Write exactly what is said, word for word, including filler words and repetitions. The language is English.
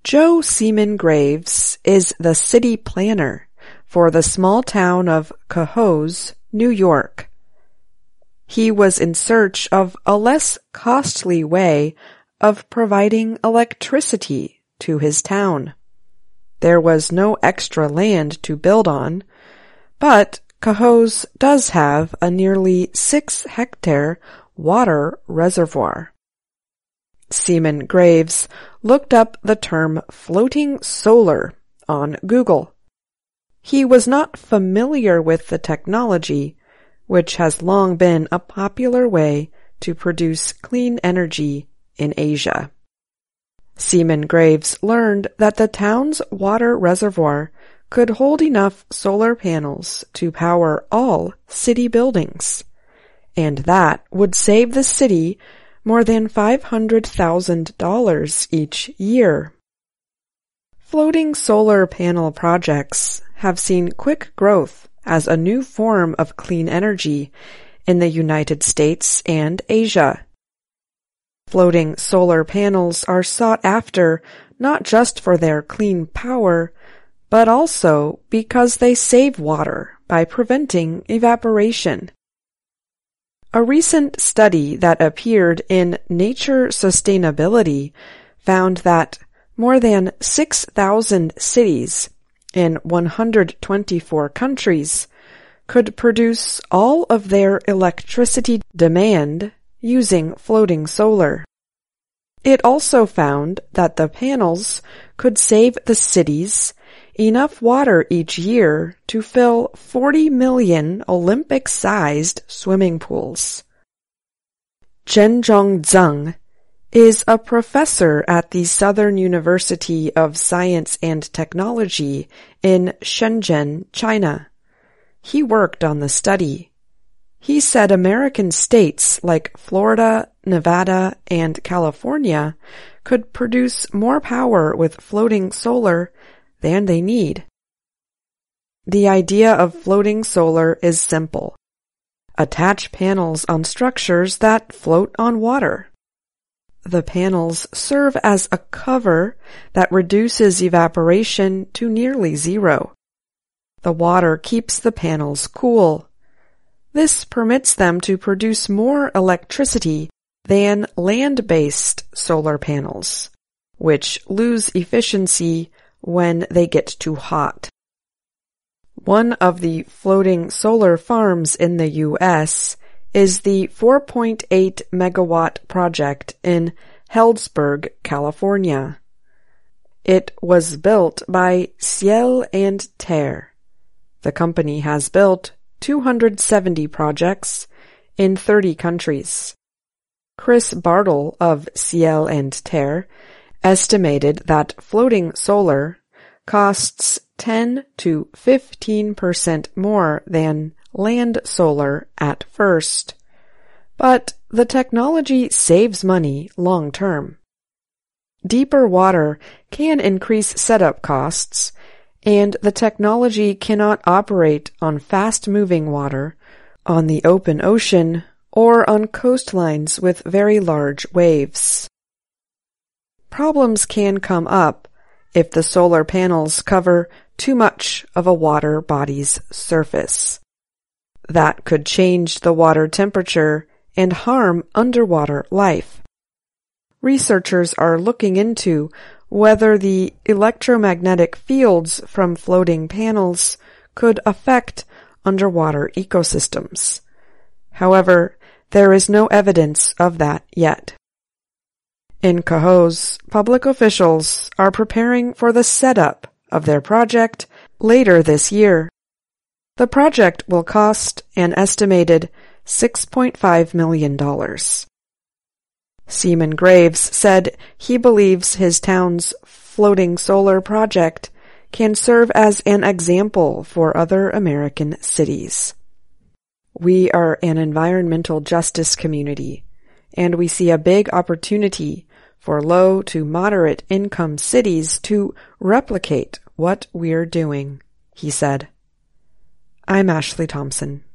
Joe Seaman Graves is the city planner for the small town of Cohoes, New York. He was in search of a less costly way of providing electricity to his town. There was no extra land to build on, but Cohoes does have a nearly six-hectare water reservoir. Seaman Graves looked up the term floating solar on Google. He was not familiar with the technology, which has long been a popular way to produce clean energy in Asia. Seaman Graves learned that the town's water reservoir could hold enough solar panels to power all city buildings, and that would save the city more than five hundred thousand dollars each year. Floating solar panel projects have seen quick growth as a new form of clean energy in the United States and Asia. Floating solar panels are sought after not just for their clean power, but also because they save water by preventing evaporation. A recent study that appeared in Nature Sustainability found that more than six thousand cities in one hundred twenty-four countries could produce all of their electricity demand using floating solar. It also found that the panels could save the cities enough water each year to fill forty million Olympic-sized swimming pools. Zhenzhong Zeng is a professor at the Southern University of Science and Technology in Shenzhen, China. He worked on the study. He said American states like Florida, Nevada, and California could produce more power with floating solar than they need. The idea of floating solar is simple. Attach panels on structures that float on water. The panels serve as a cover that reduces evaporation to nearly zero. The water keeps the panels cool. This permits them to produce more electricity than land-based solar panels, which lose efficiency when they get too hot. One of the floating solar farms in the U S is the four point eight megawatt project in Healdsburg, California. It was built by Ciel and Terre. The company has built two hundred seventy projects in thirty countries. Chris Bartle of Ciel and Terre estimated that floating solar costs ten to fifteen percent more than land solar at first, but the technology saves money long term. Deeper water can increase setup costs, and the technology cannot operate on fast-moving water, on the open ocean, or on coastlines with very large waves. Problems can come up if the solar panels cover too much of a water body's surface. That could change the water temperature and harm underwater life. Researchers are looking into whether the electromagnetic fields from floating panels could affect underwater ecosystems. However, there is no evidence of that yet. In Cohoes, public officials are preparing for the setup of their project later this year. The project will cost an estimated six point five million dollars. Seaman Graves said he believes his town's floating solar project can serve as an example for other American cities. We are an environmental justice community, and we see a big opportunity for low to moderate income cities to replicate what we're doing, he said. I'm Ashley Thompson.